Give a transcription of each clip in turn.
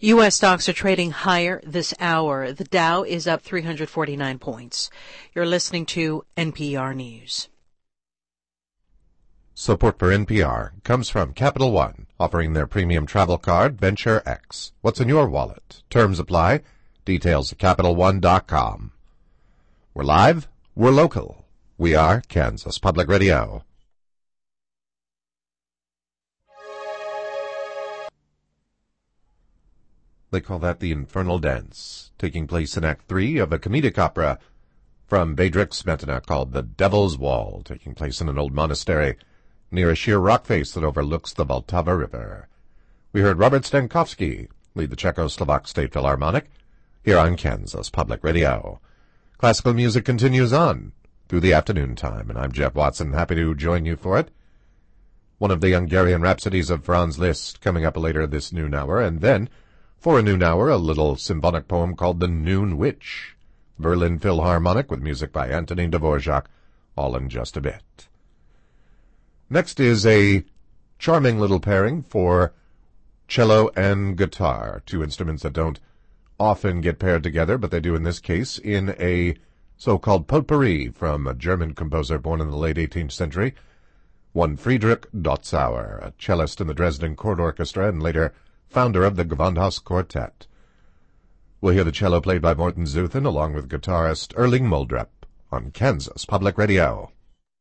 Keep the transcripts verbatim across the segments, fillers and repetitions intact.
U S stocks are trading higher this hour. The Dow is up three hundred forty-nine points. You're listening to N P R News. Support for N P R comes from Capital One, offering their premium travel card, Venture X. What's in your wallet? Terms apply. Details at Capital One dot com. We're live. We're local. We are Kansas Public Radio. They call that the Infernal Dance, taking place in Act Three of a comedic opera from Bedřich Smetana called The Devil's Wall, taking place in an old monastery near a sheer rock face that overlooks the Vltava River. We heard Robert Stankovsky lead the Czechoslovak State Philharmonic here on Kansas Public Radio. Classical music continues on through the afternoon time, and I'm Jeff Watson, happy to join you for it. One of the Hungarian Rhapsodies of Franz Liszt coming up later this noon hour, and then for a noon hour, a little symphonic poem called The Noon Witch. Berlin Philharmonic with music by Antonin Dvorak, all in just a bit. Next is a charming little pairing for cello and guitar, two instruments that don't often get paired together, but they do in this case in a so-called potpourri from a German composer born in the late eighteenth century, one Friedrich Dotzauer, a cellist in the Dresden Court Orchestra and later founder of the Gewandhaus Quartet. We'll hear the cello played by Morten Zuthen along with guitarist Erling Muldrup on Kansas Public Radio.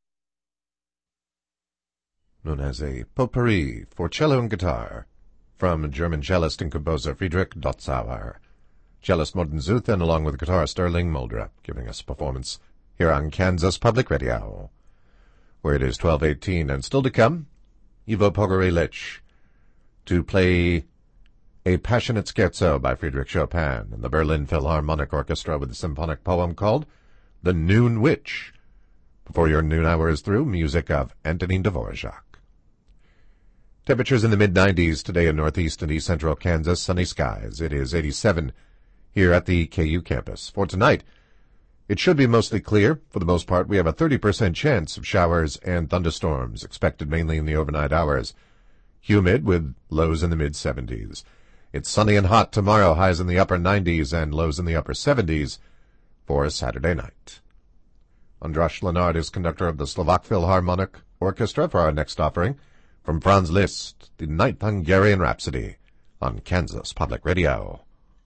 Known as a potpourri for cello and guitar from German cellist and composer Friedrich Dotzauer. Cellist Morten Zuthen along with guitarist Erling Muldrup giving us a performance here on Kansas Public Radio, where it is twelve eighteen, and still to come, Ivo Pogorelic to play a passionate scherzo by Friedrich Chopin and the Berlin Philharmonic Orchestra with a symphonic poem called The Noon Witch. Before your noon hour is through, music of Antonin Dvorak. Temperatures in the mid nineties today in northeast and east central Kansas, sunny skies. It is eighty-seven here at the K U campus. For tonight, it should be mostly clear. For the most part, we have a thirty percent chance of showers and thunderstorms expected mainly in the overnight hours. Humid with lows in the mid seventies. It's sunny and hot tomorrow, highs in the upper nineties and lows in the upper seventies for Saturday night. Andras Lenard is conductor of the Slovak Philharmonic Orchestra for our next offering from Franz Liszt, the Ninth Hungarian Rhapsody on Kansas Public Radio.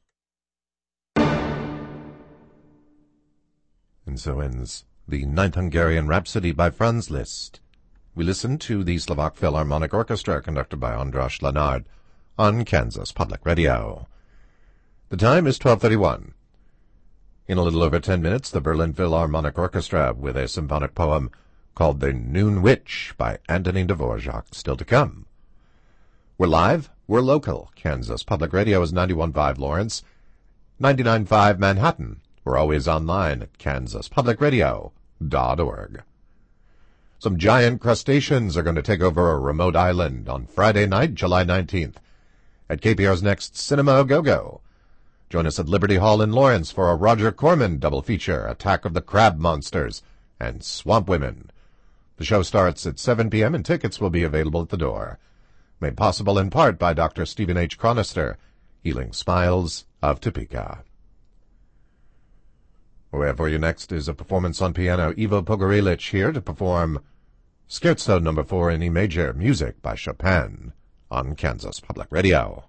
And so ends the Ninth Hungarian Rhapsody by Franz Liszt. We listen to the Slovak Philharmonic Orchestra conducted by Andras Lenard on Kansas Public Radio. The time is twelve thirty-one. In a little over ten minutes, the Berlin Philharmonic Orchestra with a symphonic poem called The Noon Witch by Antonin Dvorak still to come. We're live, we're local. Kansas Public Radio is ninety-one point five Lawrence, ninety-nine point five Manhattan. We're always online at kansas public radio dot org. Some giant crustaceans are going to take over a remote island on Friday night, July nineteenth, at K P R's next Cinema A-Go-Go. Join us at Liberty Hall in Lawrence for a Roger Corman double feature, Attack of the Crab Monsters and Swamp Women. The show starts at seven p.m. and tickets will be available at the door. Made possible in part by Doctor Stephen H. Chronister, Healing Smiles of Topeka. What we have for you next is a performance on piano. Ivo Pogorelic here to perform Scherzo number four in E major, music by Chopin on Kansas Public Radio.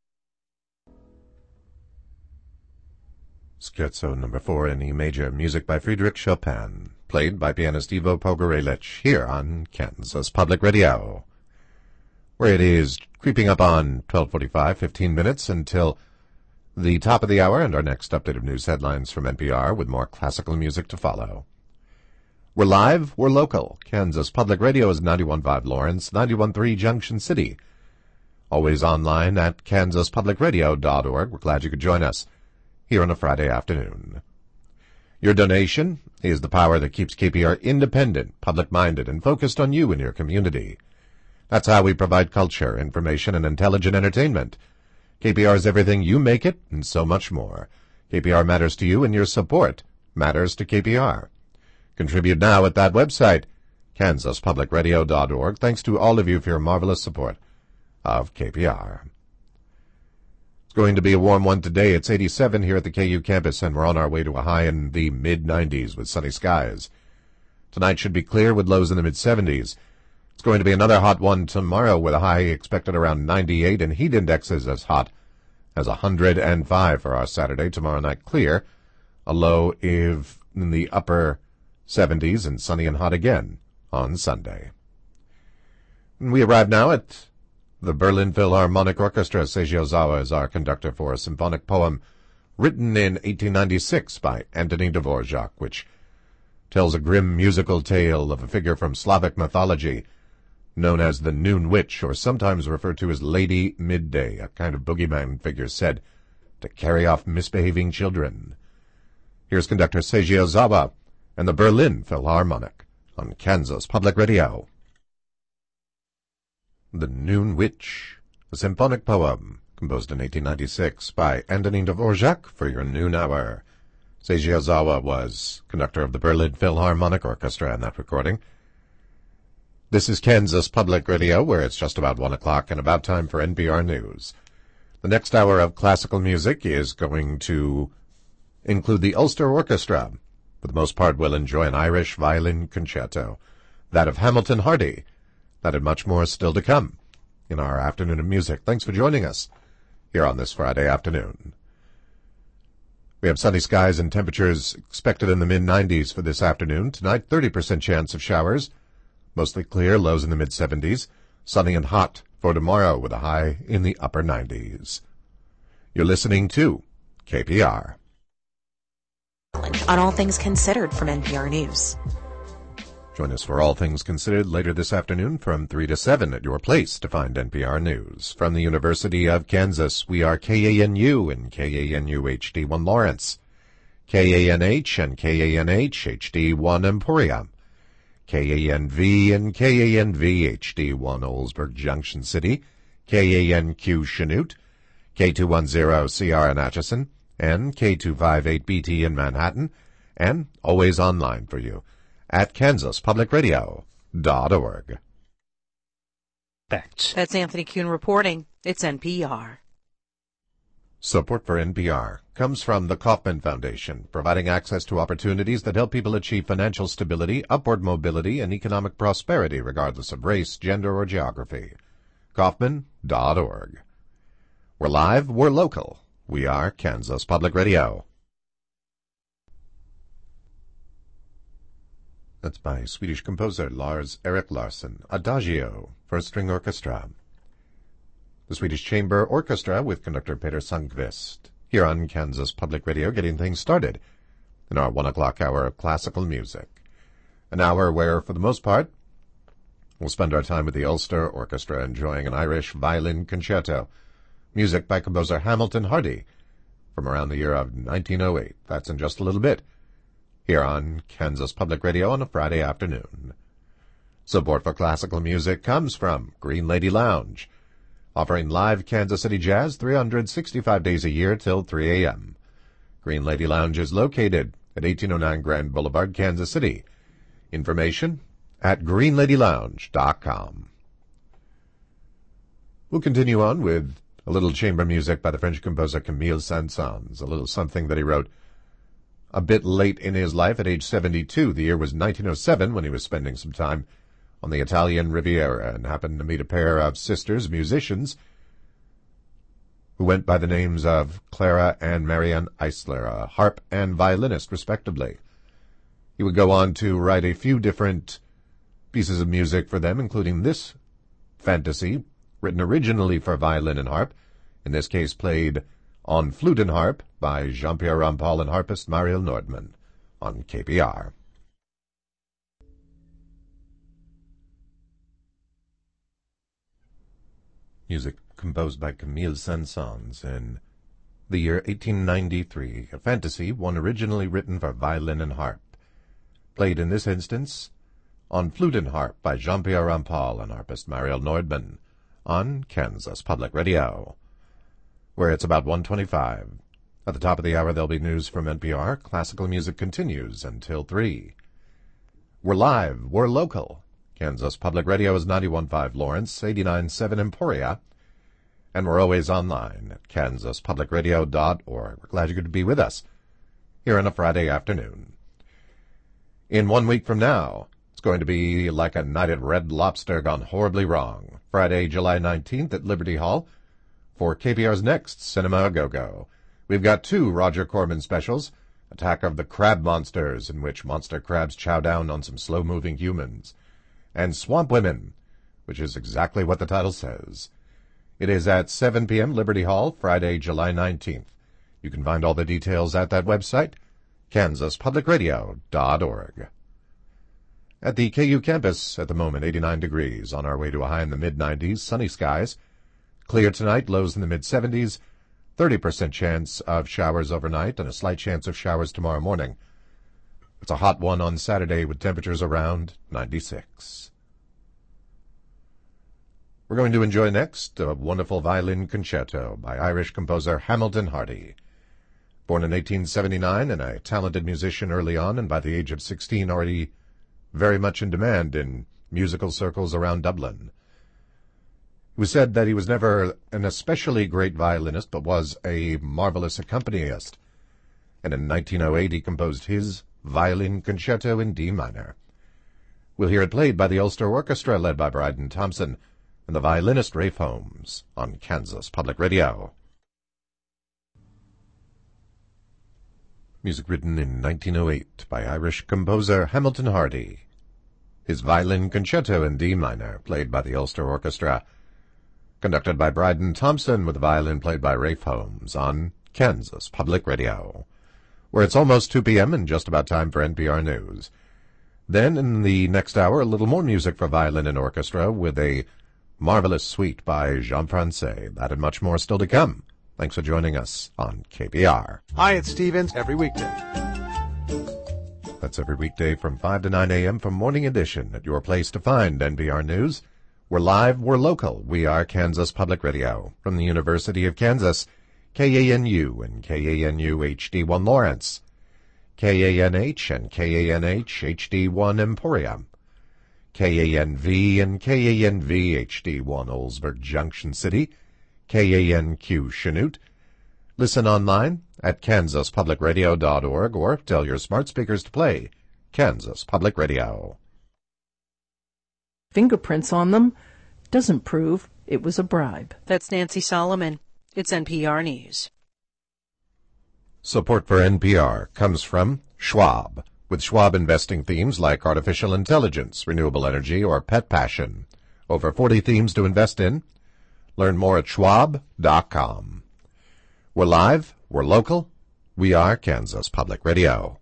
Scherzo number four in E major, music by Friedrich Chopin, played by pianist Ivo Pogorelic here on Kansas Public Radio, where it is creeping up on twelve forty-five, fifteen minutes until the top of the hour and our next update of news headlines from N P R with more classical music to follow. We're live, we're local. Kansas Public Radio is ninety-one point five Lawrence, ninety-one point three Junction City. Always online at kansas public radio dot org. We're glad you could join us here on a Friday afternoon. Your donation is the power that keeps K P R independent, public-minded, and focused on you and your community. That's how we provide culture, information, and intelligent entertainment. K P R is everything you make it, and so much more. K P R matters to you, and your support matters to K P R. Contribute now at that website, kansas public radio dot org. Thanks to all of you for your marvelous support of K P R. It's going to be a warm one today. It's eighty-seven here at the K U campus, and we're on our way to a high in the mid nineties with sunny skies. Tonight should be clear with lows in the mid seventies. It's going to be another hot one tomorrow with a high expected around ninety-eight and heat indexes as hot as one hundred five for our Saturday. Tomorrow night clear. A low if in the upper seventies and sunny and hot again on Sunday. And we arrive now at the Berlin Philharmonic Orchestra. Seiji Ozawa is our conductor for a symphonic poem written in eighteen ninety-six by Anthony Dvorak, which tells a grim musical tale of a figure from Slavic mythology known as the Noon Witch, or sometimes referred to as Lady Midday, a kind of boogeyman figure said to carry off misbehaving children. Here's conductor Seiji Ozawa and the Berlin Philharmonic on Kansas Public Radio. The Noon Witch, a symphonic poem composed in eighteen ninety-six by Anthony Dvorak for your noon hour. Seiji Ozawa was conductor of the Berlin Philharmonic Orchestra in that recording. This is Kansas Public Radio, where it's just about one o'clock and about time for N P R News. The next hour of classical music is going to include the Ulster Orchestra. For the most part, we'll enjoy an Irish violin concerto, that of Hamilton Hardy. That and much more still to come in our afternoon of music. Thanks for joining us here on this Friday afternoon. We have sunny skies and temperatures expected in the mid nineties for this afternoon. Tonight, thirty percent chance of showers. Mostly clear, lows in the mid seventies. Sunny and hot for tomorrow with a high in the upper nineties. You're listening to K P R. On All Things Considered from N P R News. Join us for All Things Considered later this afternoon from three to seven at your place to find N P R News. From the University of Kansas, we are K A N U and K A N U H D one Lawrence, K A N H and K A N H H D one Emporia, K A N V and K A N V H D one Oldsburg Junction City, K A N Q Chanute, K two ten C R in Atchison, and K two fifty-eight B T in Manhattan, and always online for you at kansas public radio dot org. That's Anthony Kuhn reporting. It's N P R. Support for N P R comes from the Kauffman Foundation, providing access to opportunities that help people achieve financial stability, upward mobility, and economic prosperity regardless of race, gender, or geography. Kauffman dot org. We're live, we're local. We are Kansas Public Radio. That's by Swedish composer Lars Erik Larsson, Adagio, First String Orchestra. The Swedish Chamber Orchestra with conductor Peter Sundqvist, here on Kansas Public Radio, getting things started in our one o'clock hour of classical music. An hour where, for the most part, we'll spend our time with the Ulster Orchestra enjoying an Irish violin concerto, music by composer Hamilton Hardy from around the year of nineteen oh eight. That's in just a little bit, here on Kansas Public Radio on a Friday afternoon. Support for classical music comes from Green Lady Lounge, offering live Kansas City jazz three hundred sixty-five days a year till three a.m. Green Lady Lounge is located at eighteen oh nine Grand Boulevard, Kansas City. Information at green lady lounge dot com. We'll continue on with a little chamber music by the French composer Camille Saint-Saëns, a little something that he wrote a bit late in his life at age seventy-two. The year was nineteen oh seven when he was spending some time on the Italian Riviera and happened to meet a pair of sisters, musicians, who went by the names of Clara and Marianne Eisler, a harp and violinist, respectively. He would go on to write a few different pieces of music for them, including this fantasy, written originally for violin and harp, in this case played on flute and harp by Jean-Pierre Rampal and harpist Mariel Nordman on K P R. Music composed by Camille Saint-Saëns in the year eighteen ninety-three, a fantasy, one originally written for violin and harp, played in this instance on flute and harp by Jean-Pierre Rampal and harpist Mariel Nordman on Kansas Public Radio, where it's about one twenty-five. At the top of the hour, there'll be news from N P R. Classical music continues until three. We're live. We're local. Kansas Public Radio is ninety-one point five Lawrence, eighty-nine point seven Emporia, And we're always online at kansas public radio dot org. We're glad you could be with us here on a Friday afternoon. In one week from now, it's going to be like a night at Red Lobster gone horribly wrong. Friday, July nineteenth at Liberty Hall for K B R's next Cinema Go-Go. We've got two Roger Corman specials, Attack of the Crab Monsters, in which monster crabs chow down on some slow-moving humans, and Swamp Women, which is exactly what the title says. It is at seven p.m. Liberty Hall, Friday, July nineteenth. You can find all the details at that website, kansas public radio dot org. At the K U campus, at the moment, eighty-nine degrees, on our way to a high in the mid nineties, sunny skies. Clear tonight, lows in the mid seventies, thirty percent chance of showers overnight, and a slight chance of showers tomorrow morning. It's a hot one on Saturday with temperatures around ninety-six. We're going to enjoy next a wonderful violin concerto by Irish composer Hamilton Hardy. Born in eighteen seventy-nine and a talented musician early on, and by the age of sixteen already very much in demand in musical circles around Dublin. It was said that he was never an especially great violinist, but was a marvelous accompanist. And in nineteen oh eight he composed his Violin Concerto in D minor. We'll hear it played by the Ulster Orchestra, led by Bryden Thompson, and the violinist Rafe Holmes on Kansas Public Radio. Music written in nineteen oh eight by Irish composer Hamilton Hardy. His Violin Concerto in D minor, played by the Ulster Orchestra, conducted by Bryden Thompson, with the violin played by Rafe Holmes on Kansas Public Radio, where it's almost two p.m. and just about time for N P R News. Then, in the next hour, a little more music for violin and orchestra with a marvelous suite by Jean Francais. That and much more still to come. Thanks for joining us on K B R. Hi, it's Stevens. Every weekday. That's every weekday from five to nine a.m. for Morning Edition at your place to find N P R News. We're live, we're local. We are Kansas Public Radio. From the University of Kansas, K A N U and K A N U H D one Lawrence, K A N H and K A N H H D one Emporia, K A N V and K A N V H D one Oldsburg Junction City, K A N Q Chanute. Listen online at kansas public radio dot org or tell your smart speakers to play Kansas Public Radio. Fingerprints on them doesn't prove it was a bribe. That's Nancy Solomon. It's N P R News. Support for N P R comes from Schwab, with Schwab investing themes like artificial intelligence, renewable energy, or pet passion. Over forty themes to invest in. Learn more at schwab dot com. We're live, we're local, we are Kansas Public Radio.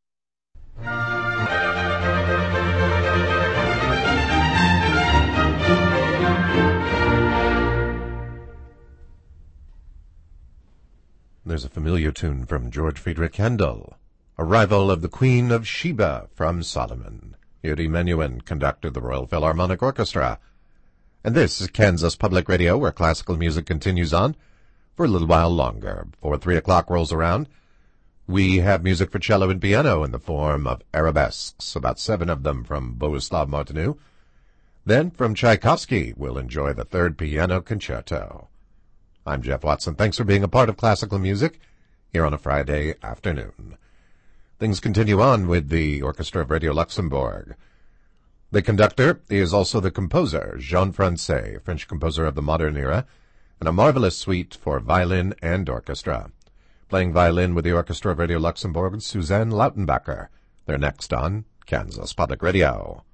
There's a familiar tune from George Friedrich Handel, a rival of the Queen of Sheba from Solomon. Yuri Menuhin conducted the Royal Philharmonic Orchestra. And this is Kansas Public Radio, where classical music continues on for a little while longer. Before three o'clock rolls around, we have music for cello and piano in the form of arabesques, about seven of them from Bohuslav Martinu. Then, from Tchaikovsky, we'll enjoy the third piano concerto. I'm Jeff Watson. Thanks for being a part of classical music here on a Friday afternoon. Things continue on with the Orchestra of Radio Luxembourg. The conductor is also the composer, Jean Francais, French composer of the modern era, and a marvelous suite for violin and orchestra. Playing violin with the Orchestra of Radio Luxembourg, Suzanne Lautenbacher. They're next on Kansas Public Radio.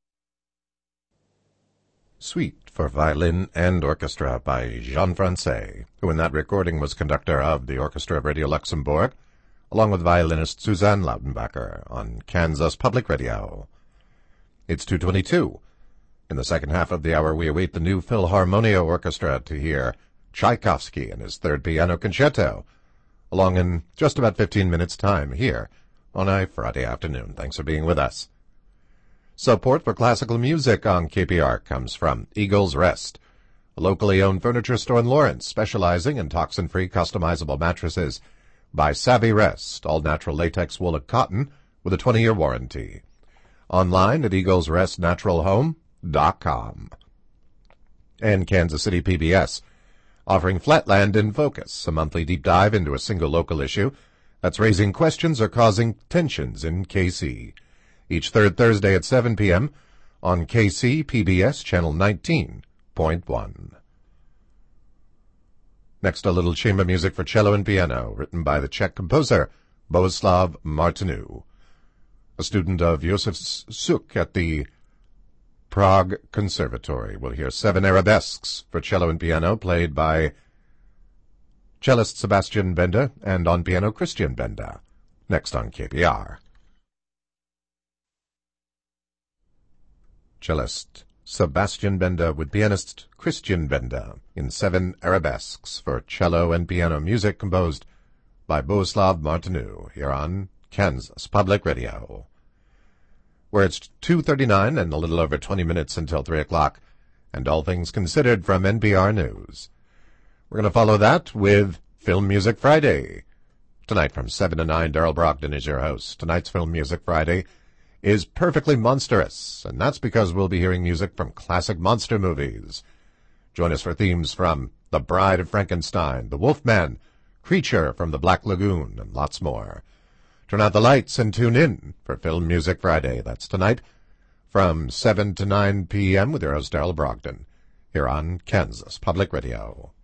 Suite for violin and orchestra by Jean Francais, who in that recording was conductor of the Orchestra of Radio Luxembourg, along with violinist Suzanne Lautenbacher on Kansas Public Radio. It's two twenty-two. In the second half of the hour, we await the new Philharmonia Orchestra to hear Tchaikovsky and his third piano concerto, along in just about fifteen minutes' time here on a Friday afternoon. Thanks for being with us. Support for classical music on K P R comes from Eagle's Rest, a locally owned furniture store in Lawrence specializing in toxin-free customizable mattresses by Savvy Rest, all natural latex wool and cotton with a twenty-year warranty. Online at eagles rest natural home dot com. And Kansas City P B S offering Flatland in Focus, a monthly deep dive into a single local issue that's raising questions or causing tensions in K C. Each third Thursday at seven p.m. on K C P B S Channel nineteen point one. Next, a little chamber music for cello and piano, written by the Czech composer Bohuslav Martinu, a student of Josef Suk at the Prague Conservatory. We'll hear seven arabesques for cello and piano, played by cellist Sebastian Benda and on piano Christian Benda. Next on K P R. Cellist Sebastian Benda with pianist Christian Benda in seven arabesques for cello and piano music composed by Bohuslav Martinu here on Kansas Public Radio, where it's two thirty-nine and a little over twenty minutes until three o'clock, and all things considered from N P R News. We're going to follow that with Film Music Friday. Tonight from seven to nine, Darrell Brogdon is your host. Tonight's Film Music Friday is perfectly monstrous, and that's because we'll be hearing music from classic monster movies. Join us for themes from The Bride of Frankenstein, The Wolfman, Creature from the Black Lagoon, and lots more. Turn out the lights and tune in for Film Music Friday. That's tonight from seven to nine p.m. with your host Darrell Brogdon here on Kansas Public Radio.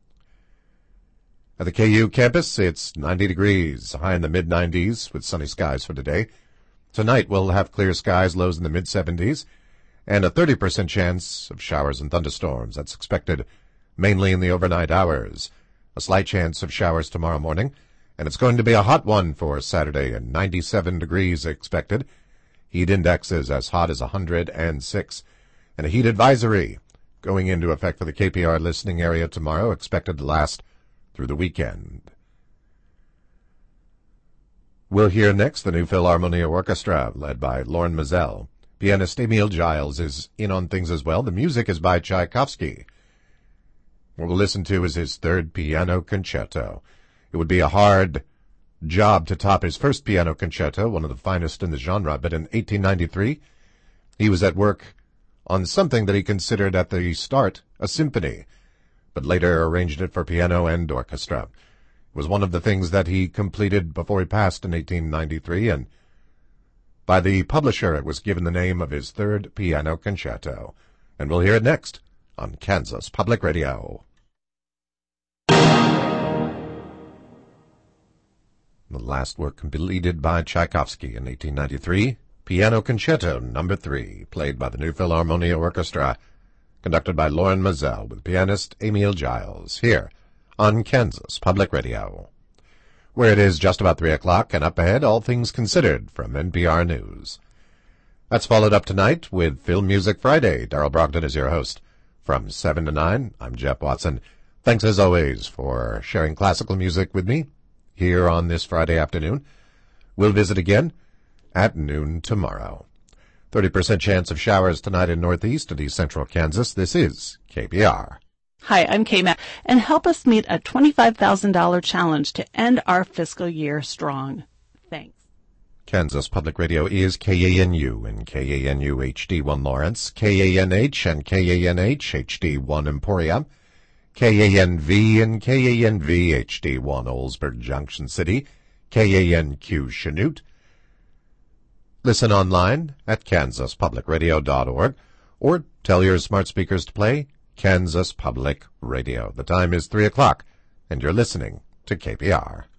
At the K U campus, it's ninety degrees, high in the mid nineties with sunny skies for today. Tonight we'll have clear skies, lows in the mid seventies, and a thirty percent chance of showers and thunderstorms. That's expected mainly in the overnight hours. A slight chance of showers tomorrow morning, and it's going to be a hot one for Saturday, and ninety-seven degrees expected. Heat index is as hot as one hundred six, and a heat advisory going into effect for the K P R listening area tomorrow, expected to last through the weekend. We'll hear next the New Philharmonia Orchestra, led by Lorne Mizell. Pianist Emil Giles is in on things as well. The music is by Tchaikovsky. What we'll listen to is his third piano concerto. It would be a hard job to top his first piano concerto, one of the finest in the genre, but in eighteen ninety-three, he was at work on something that he considered at the start a symphony, but later arranged it for piano and orchestra. It was one of the things that he completed before he passed in eighteen ninety-three, and by the publisher it was given the name of his third piano concerto. And we'll hear it next on Kansas Public Radio. The last work completed by Tchaikovsky in eighteen ninety-three, Piano Concerto Number three, played by the New Philharmonia Orchestra, conducted by Lorne Mizell with pianist Emil Giles, here on Kansas Public Radio, where it is just about three o'clock, and up ahead, all things considered from N P R News. That's followed up tonight with Film Music Friday. Darrell Brogdon is your host. From seven to nine, I'm Jeff Watson. Thanks as always for sharing classical music with me here on this Friday afternoon. We'll visit again at noon tomorrow. thirty percent chance of showers tonight in northeast and east central Kansas. This is K P R. Hi, I'm K-Mac, and help us meet a twenty-five thousand dollars challenge to end our fiscal year strong. Thanks. Kansas Public Radio is K A N U and K A N U H D one Lawrence, K A N H and K A N H H D one Emporia, K A N V and K A N V H D one Oldsburg Junction City, K A N Q Chanute. Listen online at kansas public radio dot org or tell your smart speakers to play Kansas Public Radio. The time is three o'clock, and you're listening to K P R.